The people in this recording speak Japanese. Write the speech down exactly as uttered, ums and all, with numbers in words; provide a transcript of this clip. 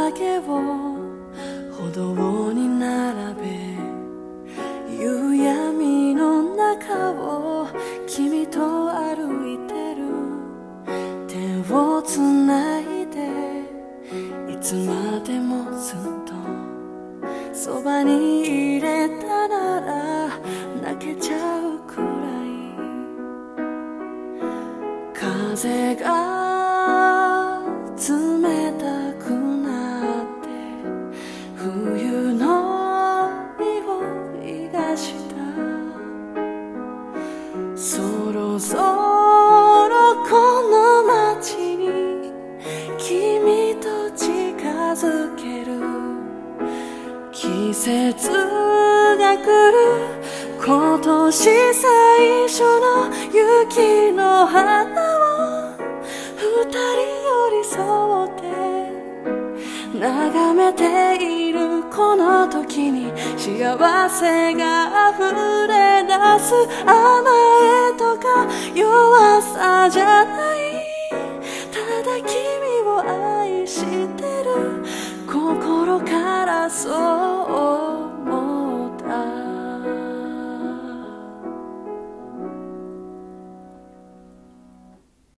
けを歩道に並べ、夕闇の中を君と歩いてる。手をつないでいつまでもずっとそばにいれたなら泣けちゃうくらい。風が冷たくなって冬の匂いがした。そろそろこの街に君と近づける。季節が来る今年最初の雪の花を二人寄り添って眺めているこの時に幸せが溢れ出す。甘えとか弱さじ